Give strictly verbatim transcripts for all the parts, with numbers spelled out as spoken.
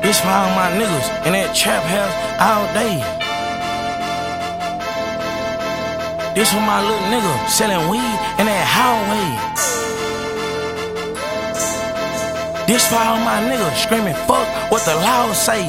This for all my niggas in that trap house all day. This for my little nigga selling weed in that hallway. This for all my niggas screaming fuck what the law say.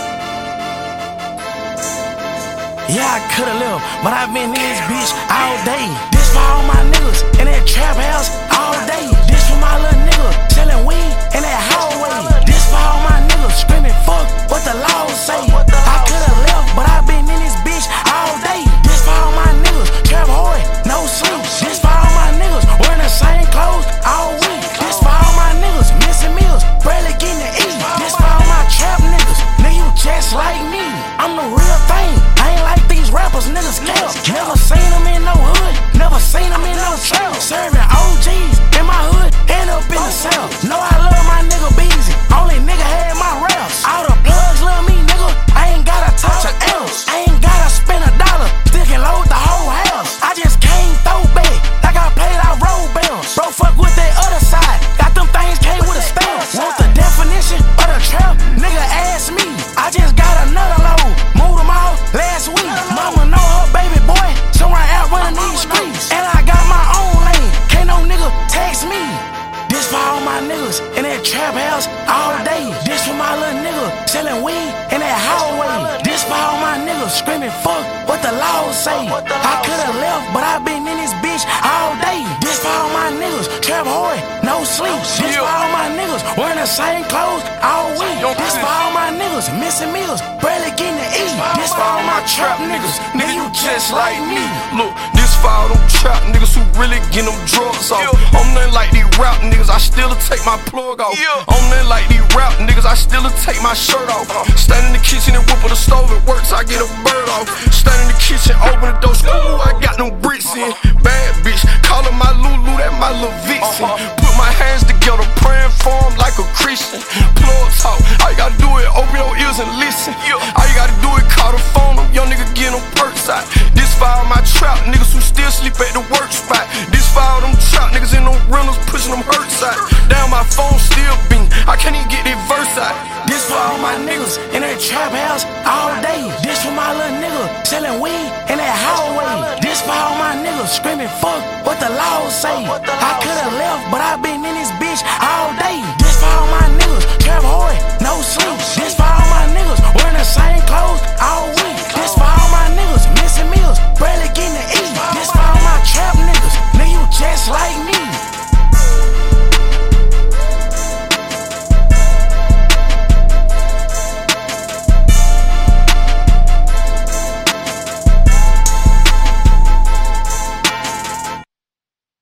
Yeah, I coulda left, but I been in this bitch all day. This for all my niggas in that trap house all day. This for my little nigga selling weed in that hallway. This for all my niggas screaming fuck what the law say. I coulda left, but I been in this bitch all day. This for all my niggas trap hard, no sleep. This for all my niggas wearing the same clothes all week. This for all my niggas missing meals, barely getting to eat. This for all my trap niggas, nigga you just like me. I'm the real thing. I ain't like these rappers, niggas care. Never seen them in no hood, never seen them in no trap. Serving O Gs in my hood, end up in the south. Know I love my nigga Beezy, only nigga had my raps. All the plugs love me, nigga, I ain't gotta touch an ounce. I ain't gotta spend a dollar, still can load the whole house. I just came throw back, like I played out roll bells. Bro, fuck with that other side, got them things came with a stamp. Want the definition of the trap? Nigga ask me, I just got another load, moved them all last week. Mama know her baby boy, somewhere out running these streets. And I got my own lane, can't no nigga text me. This for all my niggas in that trap house all day. This for my little nigga selling weed in that hallway. This for all my niggas screaming fuck what the law say. I coulda left, but I been in this bitch all day. This for all my niggas trap hard, no sleep. This for all my niggas wearing the same clothes all week. This for all my niggas missing meals, barely getting to eat. This for all my trap niggas, nigga you just like me. Look, this for all them trap niggas who really get them drugs off. I'm nothing like these rap niggas, I still take my plug off. I'm nothing like these rap niggas, I still take my shirt off. Stand in the kitchen and whip on the stove, it works, I get a bird off. Stand in the kitchen, open the door, ooh, I got them bricks in. Bad bitch, callin' my Lulu, that my little vixen. Put my hands together, praying for him like a Christian. Plug talk, all you gotta do is open your ears and listen. All you gotta do is call the phone, them young nigga get them perks out. This for all my trap niggas who still sleep at the work spot. This for all them trap niggas in them rentals pushing them hurts out. Down my phone still beam, I can't even get that verse out. This for all my niggas in that trap house all day. This for my little nigga selling weed in that hallway. This for all my niggas screaming fuck what the law say. I coulda left, but I been in this bitch all